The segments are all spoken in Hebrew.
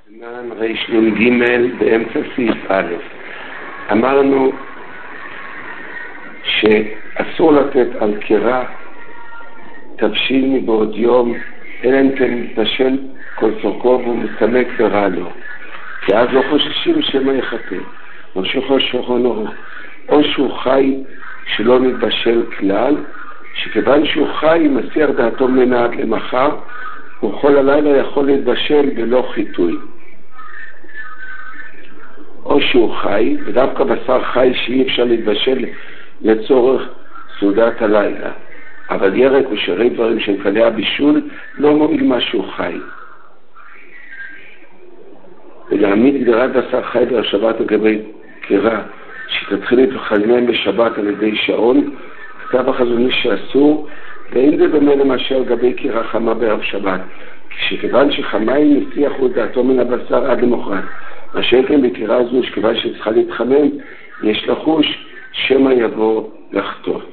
סימן רנ"ג באמצע סעיף א'. אמרנו שאסור לתת על קרה תבשיל מבעוד יום, אלא אם כן מתבשל כל צורכו והוא מסתמק ורע לו, כי אז לא חוששים שמא יחטא. ממשיך השולחן, או שהוא חי שלא מתבשל כלל, שכיוון שהוא חי מסיח דעתו ממנה עד למחר, וכל הלילה יכול להתבשל בלא חיטוי. או שהוא חי, ודווקא בשר חי שאי אפשר להתבשל לצורך סעודת הלילה, אבל ירק ושארי דברים של כלי הבישול לא מועיל מה שהוא חי. ולהעמיד גדרת בשר חי בשבת לגבי קרה שתתחיל להתחלמם בשבת על ידי שעון, כתב החזון איש שאסור, ואין זה דומה למשל לגבי קרה חמה בערב שבת, כשכיוון שחמיים מסיחו את דעתו מן הבשר עד למחרת. מה שכן בקרה זו שכיוון שצריכה להתחמם, יש לחוש שמא יבוא לחטות.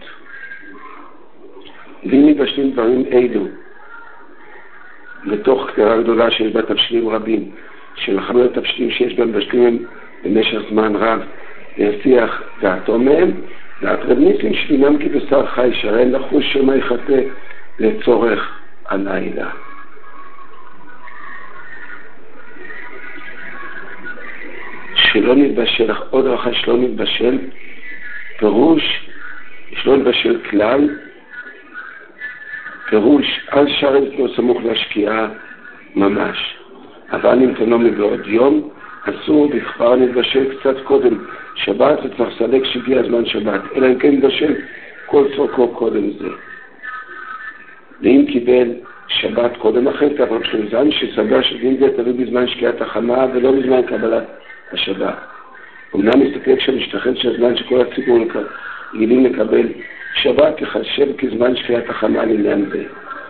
ואם מתבשלים דברים אלו לתוך קרה גדולה שיש בה תבשילים רבים, שלחמם את התבשילים שיש בה מבשלים במשך זמן רב להסיח דעתו מהם, דעת רב ניסים שלינם כבשר חי, שהרי אין לחוש שמא יחטא לצורך הלילה. שלא נתבשל, עוד רחה שלא נתבשל, פירוש שלא נתבשל כלל, פירוש על שער לא סמוך להשקיעה ממש, אבל אם תנו מבעוד יום אסור בכפר נתבשל קצת קודם שבת, וצריך לסלק שהגיע הזמן שבת, אלא אם כן נתבשל כל צורכו קודם זה. ואם קיבל שבת קודם אחרי אבל שלזמן שסגה שדין זה תלוי בזמן שקיעת החמה ולא בזמן קבלת השבת. אמנם מסתכל כשמשתחל שהזמן שכל הציבור גילים לקבל שבת יחשב כזמן שקיעת החמה לעניין זה.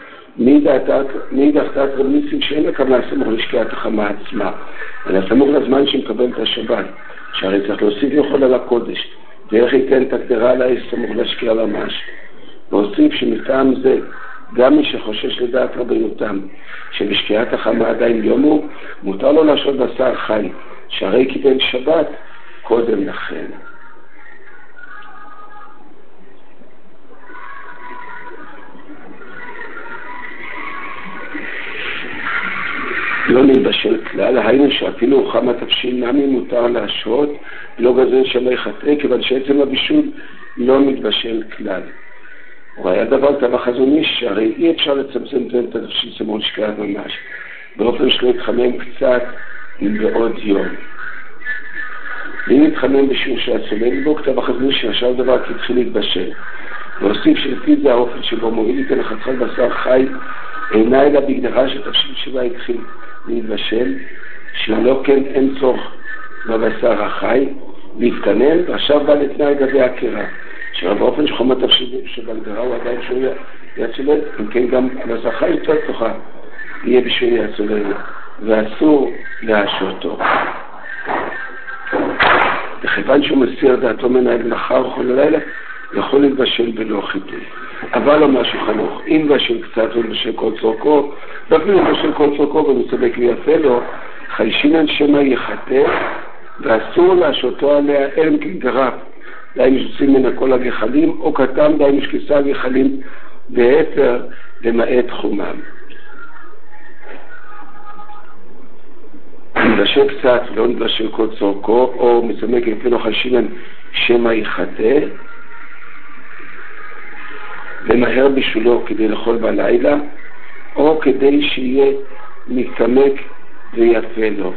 מי דחתת רב ניסים שאין לקבלה סמוך לשקיעת החמה עצמה, אלא סמוך לזמן שמקבל את השבת, שהרי צריך להוסיף יכול על הקודש, ואיך ייתן את הקדרה עליי סמוך להשקיע ממש. להוסיף שמטעם זה גם מי שחושש לדעת רבנותם שבשקיעת החמה עדיין יומו, מותר לו להשעות בשר חי, שהרי קיבל שבת קודם לכן. לא נתבשל כלל, היינו שאפילו חמה תבשיל נמי מותר להשעות, לא גזל שמא יחטא, כיוון שעצם הבישול לא מתבשל כלל. והיה דבר כתב החזון איש, שהרי אי אפשר לצמצם את התבשיל סמוך לשקיעת ממש, באופן שלא יתחמם קצת בעוד יום. ואם יתחמם בשיעור שהצולל בו, כתב החזון איש שעכשיו דבר כי התחיל להתבשל. והוסיף שלפי זה האופן שבו מועיל איתן לחצל בשר חי, אינה אלא בגדרה שתבשיל שבה התחיל להתבשל, שלא כן אין צורך בבשר החי להתקנן, ועכשיו בא לתנאי גבי הקרה, שבאופן שחום התבשיל שבגדרה הוא עדיין שהוא יצולל, אם כן גם הבשר חי יותר תוכה יהיה בשביל יצולל, ואסור להשעותו. וכיוון שהוא מסיר דעתו מנהל מחר וכל הלילה, יכול להתבשל בלא חיטוי. אבל לא משהו חנוך, אם בשל קצת ובשל כל צורכו, ואפילו בשל כל צורכו ומסתבק ויפה לו, חיישינן שמא יחטא, ואסור להשעותו עליה אלם כגרף, דהיינו שוצאים מן כל הגחלים, או קטן דהיינו שכיסה הגחלים בהתר למעט חומם. נתבשל קצת ולא נתבשל כל צורכו, או מסתבק ויפה לו חיישינן שמא יחטא, ומהר בשולו כדי לאכול בלילה, או כדי שיהיה מתעמק ויפה לו.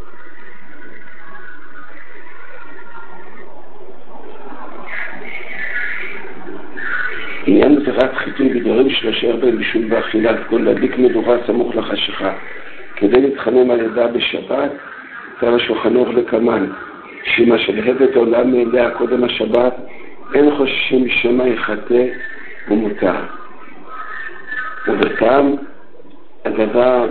עניין זירת חיטוי בדברים שלושה בהם בישול ואכילה, כל להדליק מדורה סמוך לחשיכה, כדי להתחמם על ידה בשבת, כתב השולחן ערוך לקמן, שמה שלהבת עולם מאליה קודם השבת, אין חוששים שמא יחטא ומותר. ובטעם הדבר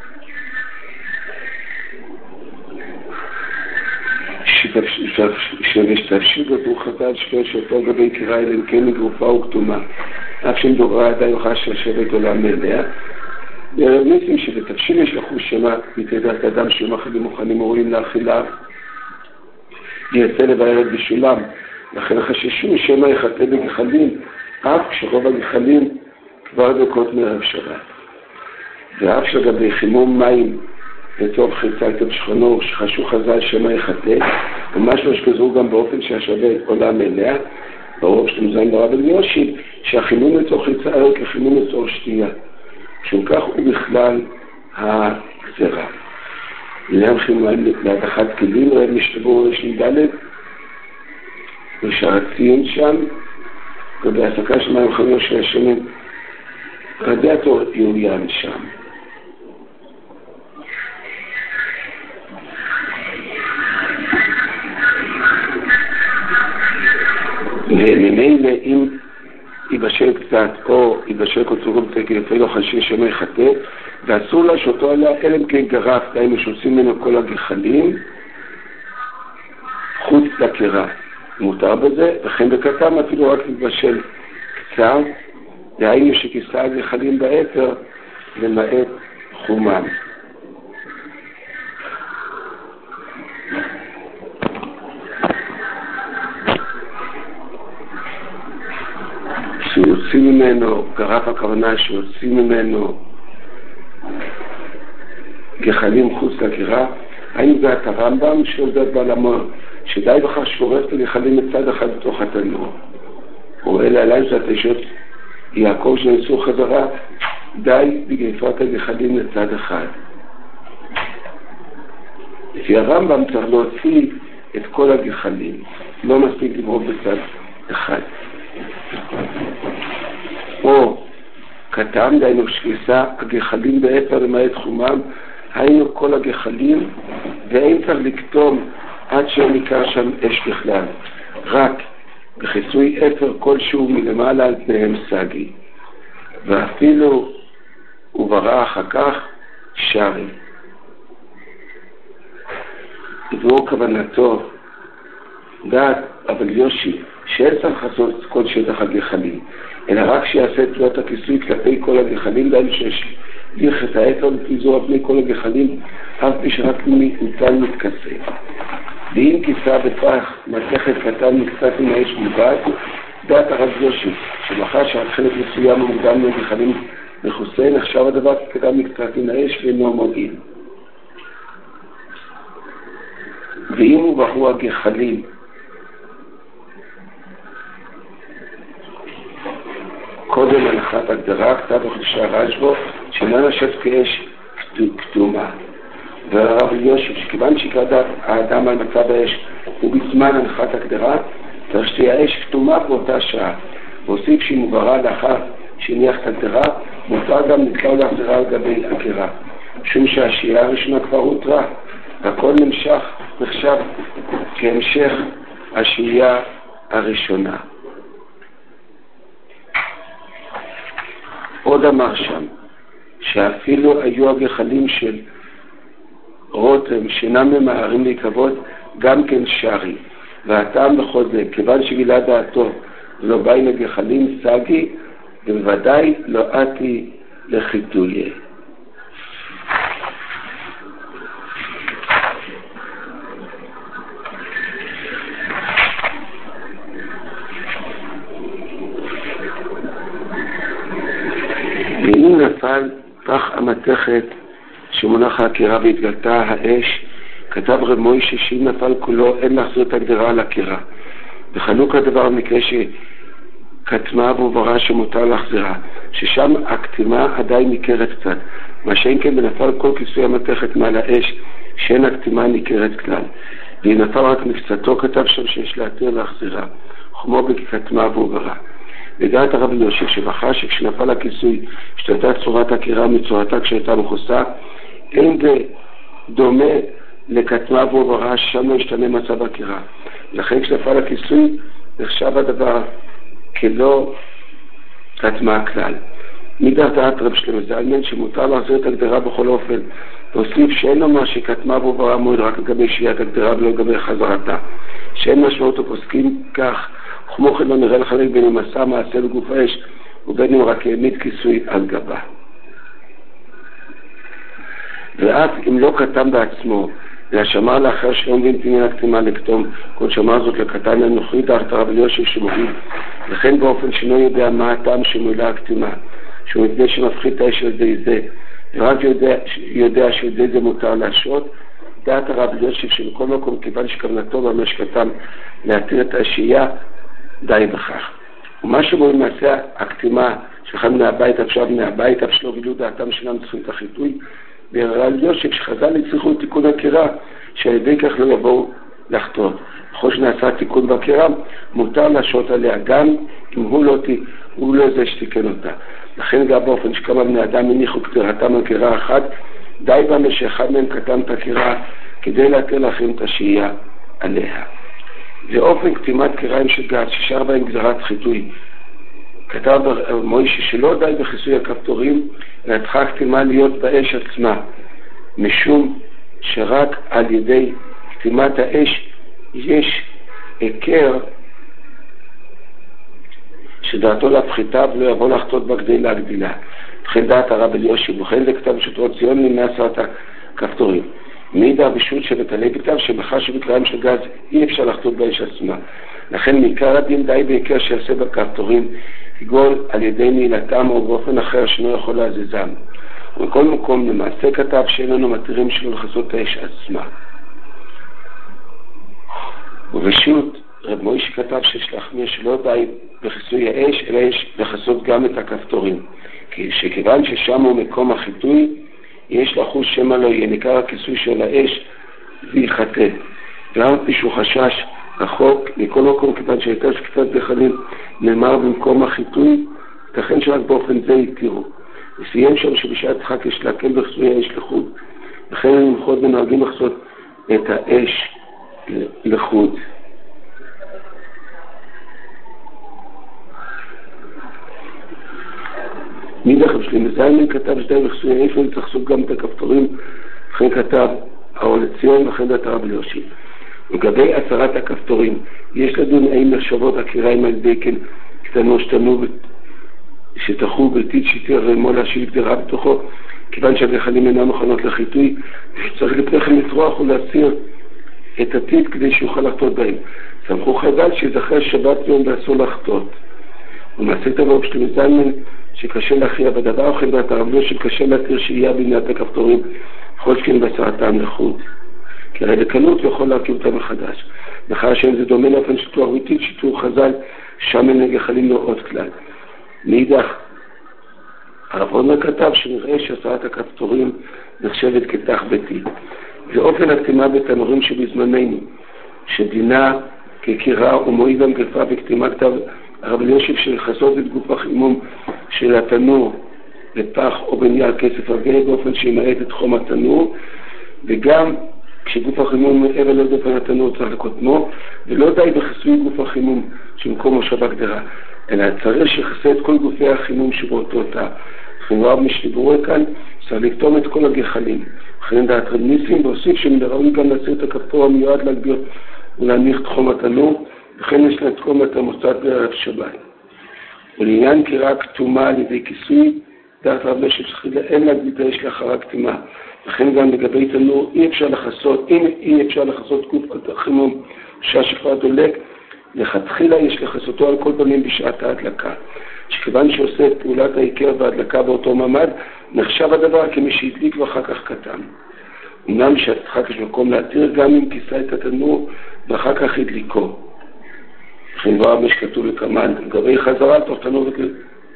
שתבשיל בטור חטאת שכל שאותו גבי קרא אלא אם כן מגרופה וכתומה, אף שמדורה עדיין חש לשבת עולם מאליה, בערב ניסים שבתבשיל יש לחוש שמה מתעדת אדם שיום אחדים מוכנים וראויים לאכילה, יצא לבערב בשולם, לכן חששו שמא יחטא בגחלים, אף כשרוב הגחלים כבר דקות מערב שבת. ואף שלגבי חימום מים לטוב חיצלתם שכנו, שחשו חז"ל שמא יחטא, ממש לא שכזו גם באופן שהשווה עולה מלאה, ברוב שאתם זין ברב אליושי, שהחימום לצור חיצה היה כחימום לצור שתייה. משום כך הוא בכלל הגזרה. לעניין חימום להדחת כלים, רב משתבור רשני ד' ושאר הציון שם, ובהעסקה של מים חמים של השמן, רדיאטור יוליאן שם. וממילא אם ייבשל קצת או ייבשל קוצרו בצקי לפי לא חשי שמא יחטא, ואסור לה שאותו עליה אלא אם כן גרף, דהיינו שעושים ממנו כל הגחלים חוץ לקרה. מותר בזה, וכן בקטם אפילו רק ייבשל קצת, דהיינו שכיסה הגחלים באתר למעט חומם. שיוצאים ממנו, גרף הכוונה שיוצאים ממנו גחלים חוץ לקרה, האם זה את הרמב"ם שעובדת בעלמון, שדי בכך שורף את הגחלים מצד אחד בתוך התנור. הוא אלה עליי שאת הישות יעקב שנצאו חזרה, די בגריפת הגחלים לצד אחד. לפי הרמב"ם צריך להוציא את כל הגחלים, לא מספיק לגרוף בצד אחד. או קטן, דהיינו שכיסה הגחלים באפר למעט חומם, היינו כל הגחלים, ואין צריך לקטום עד שניקר שם אש בכלל, רק בחיסוי אפר כלשהו מלמעלה על פניהם סגי, ואפילו וברא אחר כך שרי. זו כוונתו דעת אבל יושי שאין צריך לעשות כל שטח הגחלים, אלא רק שיעשה תלויות הכיסוי כלפי כל הגחלים, דהיינו שישליך את האפר לפיזור על פני כל הגחלים, אף פי שרק מיעוטן מתכסה. ואם כיסה בפח מתכת קטן מקצת עם האש בלבד, דעת הרב יושי שמחר שעד חלק מסוים המוקדם לגחלים מכוסה, נחשב הדבר כקדם מקצת עם האש ואינו מועיל. ואם הוא בחרו הגחלים קודם הנחת הגדרה, כתב וחדשה רשבו, שאינה נשת כאש כתומה. והרב יושי, שכיוון שיקרא האדם על מצב האש, ובזמן הנחת הגדרה, צריך שתהיה האש כתומה באותה שעה. והוסיף שהיא מוברה לאחר שהניח את הגדרה, מותר גם נתקעו להחזרה על גבי הגרה. משום שהשאלה הראשונה כבר הותרה, והכל נחשב כהמשך השאלה הראשונה. עוד אמר שם, שאפילו היו הגחלים של רותם שאינם ממהרים להיקוות, גם כן שרי. והטעם בכל זה, כיוון שגילה דעתו ולא בא עם הגחלים סגי, ובוודאי לא עתי לחיתויה. ואם נפל פח המתכת שמונח העקירה והתגלתה האש, כתב רב מוישה שאם נפל כולו אין להחזיר את הגדרה על העקירה. וחלוק הדבר במקרה שכתמה והוברה שמותר להחזירה, ששם הכתימה עדיין ניכרת קצת, מה שאין כן בנפל כל כיסוי המתכת מעל האש שאין הכתימה ניכרת כלל. ואם נפל רק מקצתו, כתב שם שיש להתיר להחזירה, כמו בכתמה והוברה. לדעת הרב יושי שבחר שכשנפל הכיסוי השתנתה צורת העקירה מצורתה כשהייתה מכוסה, אין זה דומה לכתמה והוברה, שם לא ישתנה מצב העקירה. לכן כשנפל הכיסוי נחשב הדבר כלא כתמה כלל. מדעת רב שלמה זלמן שמותר להחזיר את הגדרה בכל אופן, להוסיף שאין לומר שכתמה והוברה מועד רק לגבי שהיית הגדרה ולא לגבי חזרתה, שאין משמעות ופוסקים כך, כמו כן לא נראה לחלק בין המסע מעשה לגוף האש ובין אם רק העמיד כיסוי על גבה. ואף אם לא קטם בעצמו, אלא שמר לאחר שלום ונתינין הקטימה לקטום, כל שמר זאת לקטן לנוכרי דעת הרב אלישיב שמוביל, לכן באופן שאינו יודע מה הטעם שמועילה הקטימה, שהוא מפני שמפחית את האש על ידי זה, ורק יודע שידי זה מותר להשעות, דעת הרב אלישיב שבכל מקום כיוון שכוונתו במשקתם להתיר את השהייה, די בכך. ומה שמועיל מעשה הקטימה שאחד מהבית אפשר מהבית, אף שלא גילו דעתם שלנו צריכים את החיטוי, והרב אלישיב שחז"ל הצליחו תיקון הקירה, שעל ידי כך לא יבואו לחטוא. בכל שנעשה תיקון בקירה, מותר להשעות עליה גם אם הוא לא זה שתיקן אותה. לכן גם באופן שכמה בני אדם הניחו קטירתם על קירה אחת, די במה שאחד מהם קטם את הקירה כדי להתיר לכם את השהייה עליה. ואופן קטימת קיריים של גת ששר בהם גזרת חיטוי, כתב מוישה שלא די בכיסוי הכפתורים, אלא צריכה קטימה להיות באש עצמה, משום שרק על ידי קטימת האש יש עיקר שדעתו להפחיתה ולא יבוא לחטות בה כדי להגדילה. וכן דעת הרב אלישיב, וכן זה כתב שטרות ציון מ-10 הכפתורים. מידע בשו"ת שבתלי בכתב שבחש שבקריים של גז אי אפשר לחטות באש עצמה. לכן מעיקר הדין די בעיקר שיעשה בכפתורים, כגון על ידי נעילתם או באופן אחר שאינו יכול להזיזם. ובכל מקום למעשה כתב שאין לנו מתירים שלו לחסות האש עצמה. ובשו"ת רב מוישה כתב שיש להחמיר שלא די בכיסוי האש, אלא יש לחסות גם את הכפתורים. שכיוון ששם הוא מקום החיטוי, יש לחוש שמא לא יהיה ניכר הכיסוי של האש ויחטא. גם מישהו חשש רחוק מכל מקום, כיוון שהייתה שקצת גחלים נאמר במקום החיטוי, תכן שרק באופן זה יתירו. וסיים שם שבשעת חג יש להקל בכיסוי האש לחוד. לכן הם למחות ונוהגים לחסות את האש לחוד. מידך בשלים זיימן כתב שדי בכיסוי האש ולתחסות גם את הכפתורים, לכן כתב האור לציון וכן דעת הרב אלישיב. לגבי 10 הכפתורים, יש לדון האם נחשבות הקיריים על ידי כן קטנו שתנו שתחו בלתית שיתר מולה שהגדרה בתוכו, כיוון שהגחלים אינם מוכנות לחיטוי, צריך לפני כן לטרוח ולהסיר את הטיט כדי שיוכל לחטות בהם. סמכו חז"ל שיזכר שבת יום ואסור לחטות. ומעשה תבוא בשלים זיימן שקשה להכריע בדבר, וכן דעת הרב אלישיב שקשה להתיר שהייה בבניית הכפתורים, כל שכן בהסרתם לחוד. כי הרי בקלות יכול להרכיב אותם מחדש. מאחר שאין זה דומה לאופן של תואר ביתית, שיתור חז"ל, שם אין הגחלים לא עוד כלל. מאידך, הרב עומר כתב שנראה שהסרת הכפתורים נחשבת כתח ביתי. ואופן הקטימה בתנורים שבזמננו, שדינה כקירה ומועיד המגפה בקטימה כתב הרב אלישיב שלחסות את גוף החימום של התנור בפח או בנייר כסף אבן באופן שימעט את חום התנור, וגם כשגוף החימום מעבר לדופן התנור צריך לקוטמו, ולא די בכיסוי גוף החימום שמקום מושב הגדרה, אלא צריך שיחסה את כל גופי החימום שבאותו תא. חימום משדיברו כאן, צריך לקטום את כל הגחלים. אחרי דעת רב ניסים, והוסיף שמדראוי גם להסיר את הכפתור המיועד להגביר ולהניח את חום התנור, וכן יש לתחום את המוסד בערב שבת. ולעניין קירה כתומה על ידי כיסוי, דעת רב אלישיב אין להגביל את האש לאחר הקטימה. לכן גם לגבי תנור אי אפשר לחסות גוף החימום שהשכבה דולק, לכתחילה יש לחסותו על כל פנים בשעת ההדלקה. שכיוון שעושה את פעולת העיקר וההדלקה באותו ממד, נחשב הדבר כמי שהדליק ואחר כך קטן. אמנם שאחר יש מקום להתיר גם אם כיסה את התנור ואחר כך הדליקו. לכן כבר מה שכתוב לקמן, לגבי חזרה תוך תנור וכלל.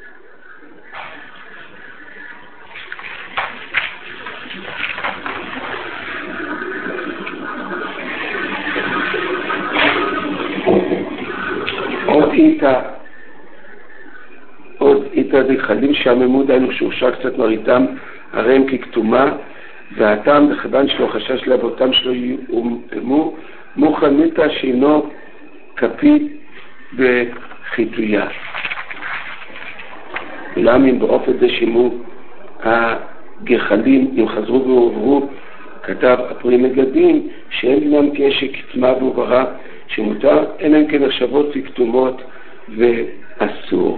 עוד איתה דחלים שעממו דיינו שהורשה קצת מריתם הרי הם ככתומה, והטעם בכיוון שלו חשש לאבותם שלו יאוממו מוכן מיתה שאינו כפי בחיתויה. אולם אם באופן זה שימו הגחלים אם חזרו ועוברו, כתב הפרי מגדים שאין דינם כאש כתמה ועוברה שמותר, אין הם כנחשבות וכתומות ואסור.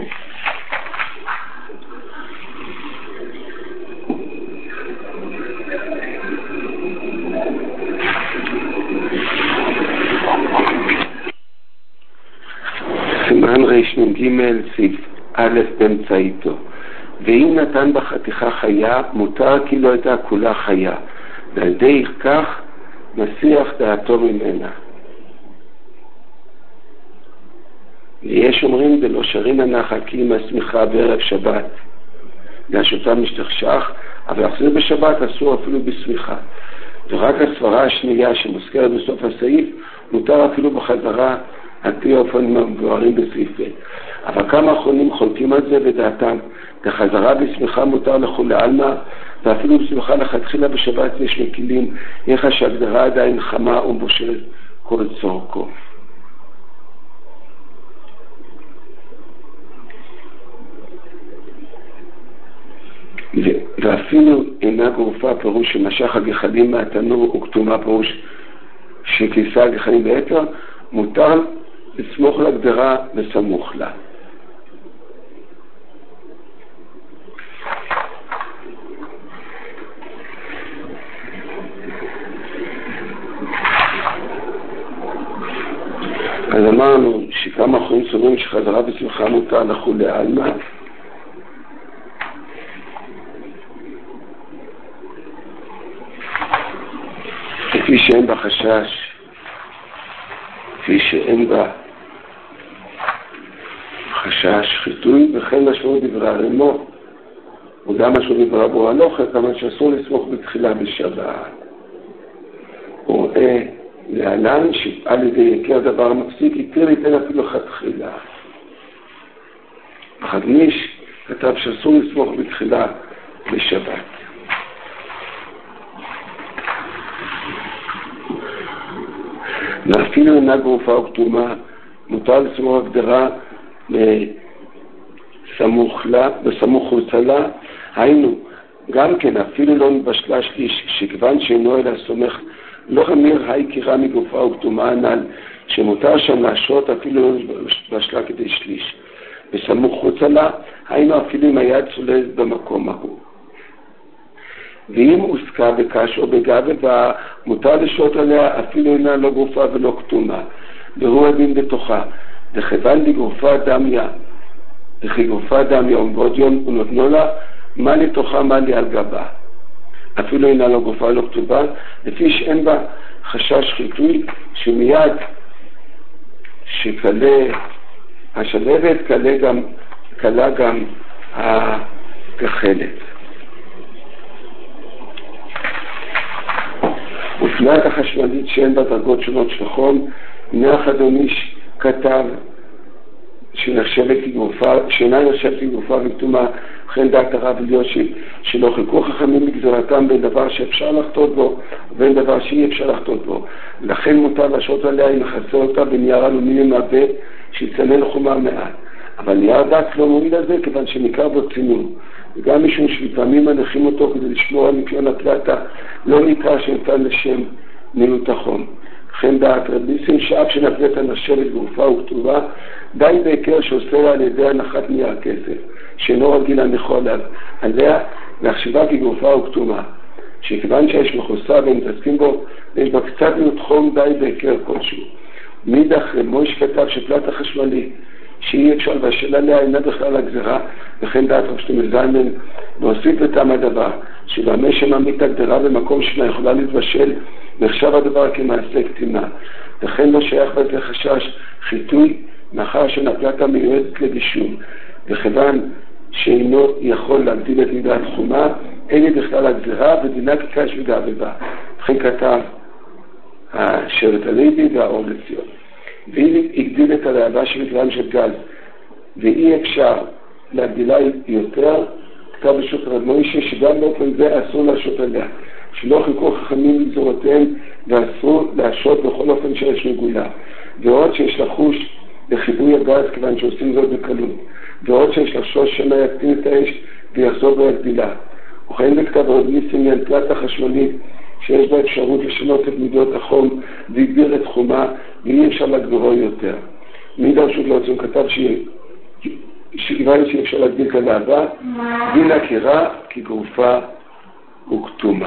סימן רנ"ג סעיף א' באמצעיתו. ואם נתן בחתיכה חיה, מותר כי לא הייתה כולה חיה, ועל ידי כך מסיח דעתו ממנה. ויש אומרים דלא שרין הנחל כי אם הסמיכה בערב שבת, והשוטה משתכשך, אבל להחזיר בשבת אסור אפילו בסמיכה. ורק הסברה השנייה שמוזכרת בסוף הסעיף, מותר אפילו בחזרה על פי האופנים המבוארים בסעיף ב'. אבל כמה אחרונים חולקים על זה ודעתם, בחזרה בסמיכה מותר לכולי עלמא, ואפילו בסמיכה לכתחילה בשבת יש מקילים, איך שהגדרה עדיין חמה ומבושלת כל צורכו. ואפילו אינה גרופה פירוש שמשך הגחלים מהתנור וכתומה פירוש שכיסה הגחלים ביתר, מותר לסמוך להגדרה וסמוך לה. אז אמרנו שכמה אחרים סוברים שחזרה בשמחה מותר לכולי עלמא, כפי שאין בה חשש, כפי שאין בה חשש חיתוי, וכן משמעות דברי הרמו, וגם משמעות דברי בו הלוכה, כמה שאסור לסמוך בתחילה בשבת. הוא רואה להלן שעל ידי יקר דבר מפסיק, יתיר ליתן אפילו חתחילה. החגניש כתב שאסור לסמוך בתחילה בשבת. ואפילו אינה גרופה או כתומה, מותר לסמוך הגדרה בסמוך וצלה, היינו, גם כן אפילו לא נבשלה שליש, שכיוון שאינו אלא סומך, לא חמיר היקירה מגרופה או כתומה הנ"ל, שמותר שם להשרות אפילו לא נבשלה כדי שליש. בסמוך וצלה, היינו אפילו אם היד צוללת במקום ההוא. ואם עוסקה בקש או בגב מותר לשרות עליה אפילו אינה לא גרופה ולא כתומה, והוא הדין בתוכה, וכיוון לגרופה דמיה, וכי גרופה דמיה ובעוד יום הוא נותנו לה, מה לתוכה מה לי על גבה, אפילו אינה לא גרופה ולא כתובה, לפי שאין בה חשש חיתוי, שמיד שקלה השלבת קלה גם הגחלת. ופלט החשמלית שאין בה דרגות שונות של חום, נח אדוניש כתב שאינה נחשבת כגרופה וכתומה, וכן דעת הרב אלישיב שלא חילקו חכמים בגזרתם בין דבר שאפשר לחטות בו ובין דבר שאי אפשר לחטות בו, לכן מותר לשרות עליה אם חסר אותה בנייר אלומיניום מעבה שיצנן חומה מעט, אבל נייר דק לא מועיל לזה כיוון שניכר בו צינון, וגם משום שלפעמים מניחים אותו כדי לשמור על ניקיון הפלטה, לא ניכר שניתן לשם מילות החום. וכן דעת רב ניסים שאף שנפלטה נחשבת גרופה וכתובה, די בהיכר שעושה על ידי הנחת נייר כסף, שאינו רגיל להניחו עליה להחשיבה כגרופה וכתומה, שכיוון שיש מחוסה והם מתעסקים בו, ויש בה קצת מילות חום די בהיכר כלשהו. מידך מויש כתב שפלטה חשמלית, שאי אפשר לבשל עליה אינה בכלל הגזרה, וכן דעת רב שלמה זלמן להוסיף לטעם הדבר שבמה שמעמיד הגדרה במקום שלה יכולה להתבשל נחשב הדבר כמעשה קטינה, וכן לא שייך בזה חשש חיתוי מאחר שנפלטה מיועדת לבישול, וכיוון שאינו יכול להגדיל את מידת חומה אין לי בכלל הגזרה ודינה כקש וגעבבה. וכן כתב השבט הלוי והאור לציון. והיא הגדיל את הלהבה של גרם של גז, ואי אפשר להגדילה יותר, כתב בשו"ת רב מוישה שגם באופן זה אסור להשרות עליה, שלא חילקו חכמים לגזורותיהם ואסור להשרות בכל אופן שיש רגולה, ועוד שיש לחוש בחיבוי הגז כיוון שעושים זאת בקלות, ועוד שיש לחשוש שמא יקטין את האש ויחזור בהגדילה. וכן בכתב רב ניסים פלטה החשמלית שיש בה אפשרות לשנות את מידות החום והגביר את חומה ואי אפשר להגבירו יותר. מידה פשוט לא עצום כתב שכיוון שאי אפשר להגביל את הלהבה, דין הכירה כגרופה וכתומה.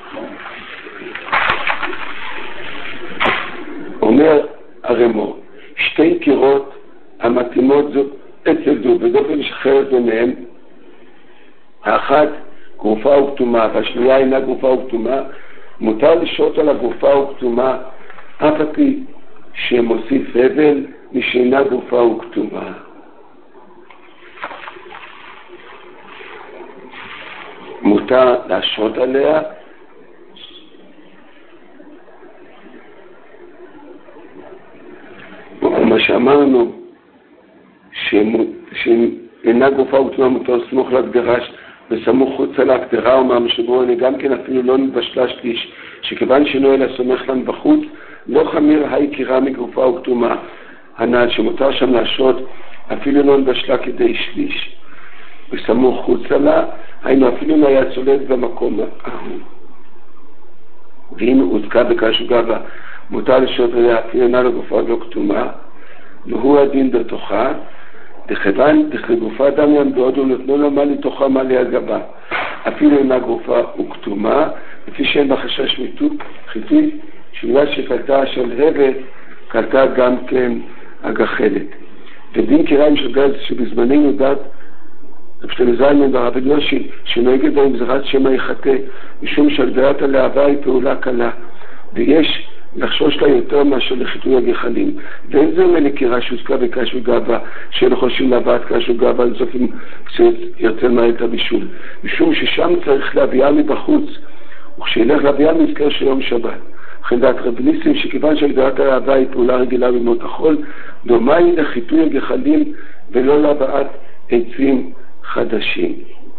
אומר הרמו, שתי קירות המתאימות זו אצל זו, ודופן שחררת ביניהם, האחת גרופה וכתומה, והשנייה אינה גרופה וכתומה, מותר לשרות על הגרופה וכתומה, אף על פי שמוסיף הבל משאינה גרופה וכתומה. מותר להשרות עליה, מה שאמרנו, שאינה גרופה וכתומה מותר לסמוך להגדרה בסמוך חוצה להגדרה, אומר משבורני, גם כן אפילו לא נתבשלה שליש, שכיוון שאינו אלא סומך להם בחוץ, לא חמיר היי קירה מגרופה וכתומה, הנעל שמותר שם להשרות, אפילו לא נתבשלה כדי שליש. בסמוך חוצה לה, היינו אפילו לא היה צולט במקום ההוא. ואם הוזכה בקשוגה בה, מותר לשרות עליה אפילו אינה לגרופה לא כתומה, והוא הדין בתוכה, דכיוון דכגופה אדם יעמדו ונתנו לו מה לתוכה מה לי על גבה, אפילו אינה גרופה וכתומה, לפי שאין בחשש מיתוק חיטוי, שבגלל שקלטה של רבת, קלטה גם כן הגחלת. ודין קיריים של גז שבזמננו דת, רב זלמן ברב אלישיב, שנוהגת בהם זרעת שמא יחטא, משום שהגדרת הלהבה היא פעולה קלה, ויש לחשוש לה יותר מאשר לחיטוי הגחלים. ואין זה אומר לקירה שהוזכה בקש וגבה, שאין חושבים להבאת קש וגבה, לסוף אם ירצה למעל את הבישול. משום ששם צריך להביאה מבחוץ, וכשילך להביאה מזכר של יום שבת. לכן דעת רב ניסים, שכיוון שהגדרת הלהבה היא פעולה רגילה במות החול, דומה היא לחיטוי הגחלים ולא להבאת עצים חדשים.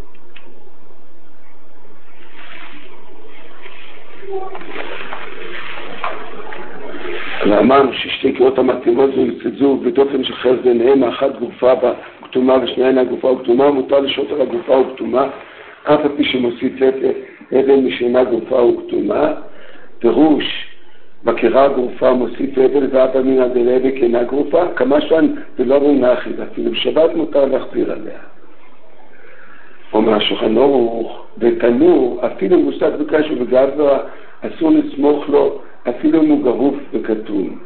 ואמרנו ששתי קירות המתאימות זו יצדזו בדופן שחרר ביניהם, האחת גרופה וכתומה ושנייה אינה גרופה וכתומה, מותר לשרות על הגרופה וכתומה, אף על פי שמוסיף הבל משאינה גרופה וכתומה. פירוש בקירה הגרופה מוסיף הבל ואף אמינא דלהבל כאינה גרופה, כמה שלן ולא רינה אחידה, אפילו בשבת מותר להכביר עליה. אומר השולחן ערוך, בתנור, אפילו מושג בקש ובגברה, אסור לסמוך לו, אפילו אם הוא גרוף וכתום.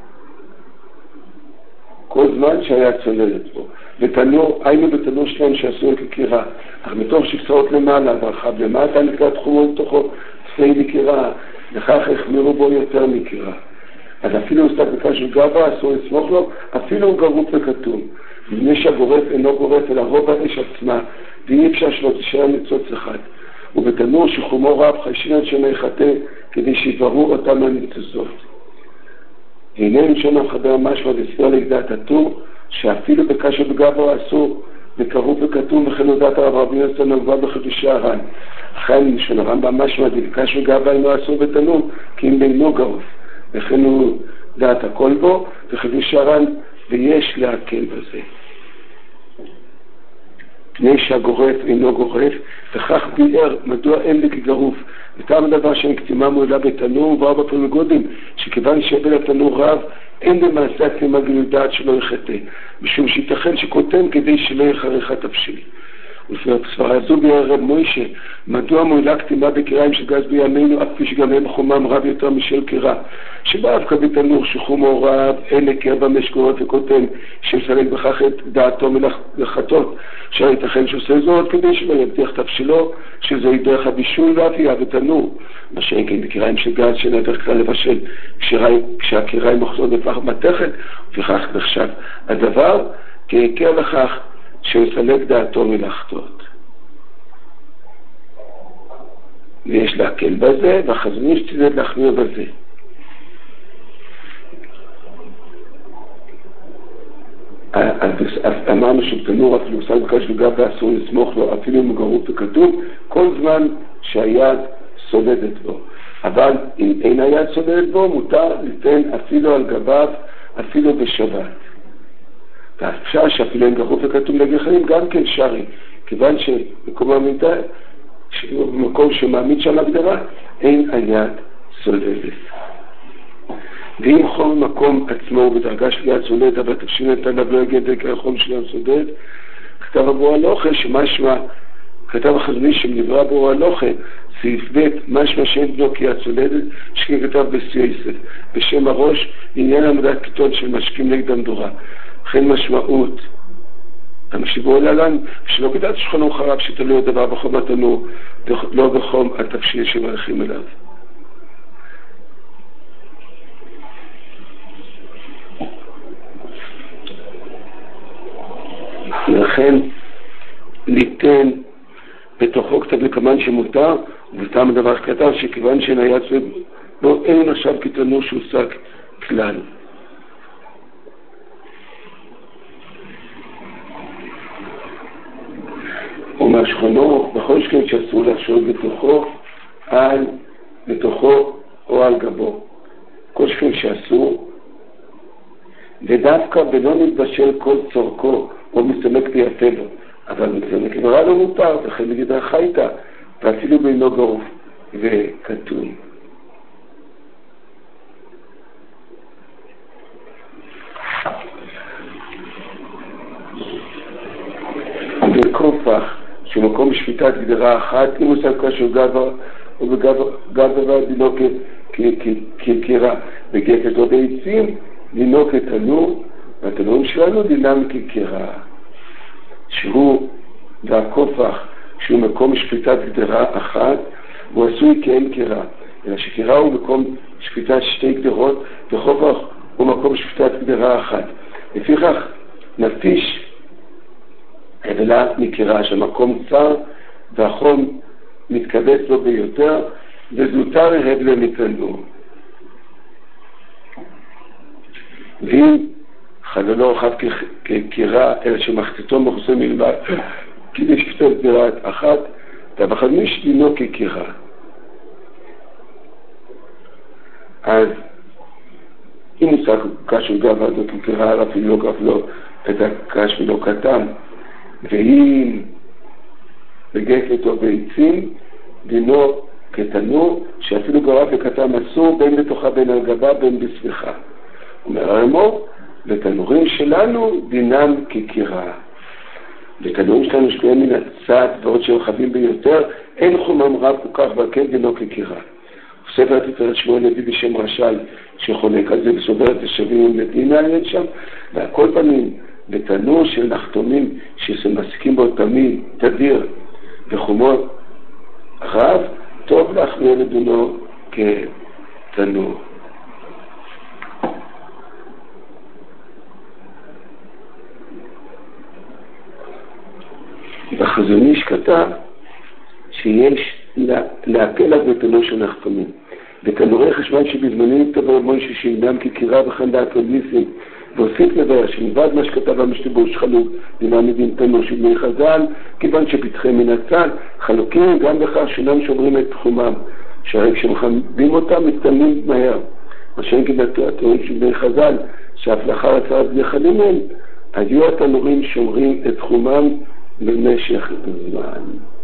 כל זמן שהיה צוללת בו. בתנור, היינו בתנור שלהם שאסור כקירה, אך מתוך שקצרות למעלה, והרחב למטה נקרא תחומו לתוכו, צפי לקירה, לכך החמירו בו יותר מקירה. אז אפילו מושג בקש ובגברה, אסור לסמוך לו, אפילו הוא גרוף וכתום. מבנה שהגורף אינו גורף, אלא רוב האש עצמה, ואי אפשר שלא תישאר ניצוץ אחד. ובתנור שחומו רב חיישין שמא יחטא, כדי שיברו אותם הניצוצות. והנה לשון המחבר משמע לסביר לגדעת הטור, שאפילו בקש ובגברה אסור, וקרוב וכתום, וכן הודעת הרב רבי יוסן נגבה בחידושי הר"ן. אחרי לשון הרמב"ם משמע בקש ובגברה אינו אסור בתנור, כי אם אינו גרוף. וכן הוא דעת הכל בו, וחידושי הר"ן, ויש להקל בזה. פני שהגורף אינו גורף, וכך ביאר מדוע אין לי כגרוף. וטעם הדבר שאין קטימה מועילה בתנור, ובאו בפרמי גודים, שכיוון שהבל התנור רב, אין במעשה הקטימה גילוי דעת שלא יחטא, משום שיתכן שקוטם כדי שלא יחריך תבשיל. ולפי הסברה זו ביאר רב מוישה, מדוע מועילה קטימה בקיריים של גז בימינו, אף כפי שגם הם חומם רב יותר משל קירה, שבא אבקה בתנור שחומו רב, אין לקר במשקורות וקוטם, שמסלק בכך את דעתו מלאכתות, שהרי ייתכן שעושה זאת כדי שלא יבטיח תבשילו, שזוהי דרך הבישול ואפייה בתנור. מה שאין כן בקיריים של גז שאין דרך כלל לבשל, כשהקיריים מוחזות בפח מתכת, וכך נחשב הדבר כהיקר לכך שמסלק דעתו מלאכתות. ויש להקל בזה, והחזון איש צידד להחמיר בזה. אמרנו שבתנור אפילו מושג בקש וגבה אסור לסמוך לו, אפילו אם הוא גרוף וכתוב, כל זמן שהיד סולדת בו. אבל אם אין היד סולדת בו, מותר ליתן אפילו על גביו, אפילו בשבת. והאפשר שאפילו אין גרוף וכתוב לגחלים, גם כן שרי, כיוון שמקום המידה, במקום שמעמיד שם הגדרה, אין היד סולדת. ואם חום מקום עצמו הוא בדרגה של יד סולדת, אבל תפשין את הלב לא יגד דקר החום של יד סולדת, כתב אבו הלוכה שמשמע כתב החזוני שנברא בו הלוכה, סעיף ב' משמע שאין בנו כי הצולדת, שכתב בשיא יסף. בשם הראש, עניין עמדת קיטון של משקים נגד המדורה. לכן משמעות, המשיבו אלעלן, שלא כדעת שכנו חרב שתלוי הדבר בחום התנור, לא בחום התבשיל שמלכים אליו. לכן ליתן בתוכו כתב לקמן שמותר, ובטעם הדבר כתב שכיוון שנהיה צבב, לא אין עכשיו כתנור שהושג כלל. ומהשכונו, בכל שכן שאסור לחשוב בתוכו או על גבו. כל שכן שאסור, ודווקא ולא נתבשל כל צורכו, או מסתמק ביתבו. אבל מסתמק ברע לא מותר, וכן בגדר חייתה, ואפילו בינו גרוף וכתון. וכופח, שהוא מקום שפיטת גדרה אחת, אם הוא סלקה שהוא גבר, או בגבר דינו כקירה, בגפת או בעצים, דינו כתנור, והתנורים שלנו דינם כקירה. שהוא, והכופח, שהוא מקום שפיטת גדרה אחת, הוא עשוי כאין קירה. אלא שקירה הוא מקום שפיטת שתי גדרות, וכופח הוא מקום שפיטת גדרה אחת. לפיכך, נפיש הבלה מקירה, שהמקום צר והחום מתכבץ לו ביותר, וזוטר הבלה מתנור. ואם חללו רחב כקירה, אלא שמחציתו מחוסה מלבד, כדי שפטות גדרה אחת, ובחמיש דינו כקירה. אז אם מושג קש וגב עדו כקירה, עליו לא גב לו את הקש ולא קטן, ואם בגפת או בעצים, דינו כתנור, שאפילו גרף וקטן אסור בין בתוכה בין על גבה בין בסביחה. אומר הרמור, ותנורים שלנו דינם כקירה. ותנורים שלנו שקויים מן הצד ועוד שרחבים ביותר, אין חומם רב כל כך ועל דינו כקירה. ספר התפארת שמואל נביא בשם רש"י שחולק על זה וסובר את השבים לדין העניין שם, ועל כל פנים בתנור של נחתומים שמסכים בו תדיר וחומו רב, טוב להחמיר לדינו כתנור. החזון איש כתב שיש להקל על בתנור של נחתומים. ותנורי חשבן שבזמנים כתב מוישה שאינם כקירה וכן דעת רבניסים, והוסיף לבאר שמלבד מה שכתב המשתבוש חלוק דינמידים תנור של בני חז"ל, כיוון שפתחי מן הצד חלוקים גם בכך שאינם שומרים את תחומם, שהרי כשמחמדים אותם מתקדמים מהר. מה שאין כדעת התנורים של בני חז"ל, שאף לאחר הצעת זכנים מהם, היו התנורים שומרים את תחומם במשך זמן.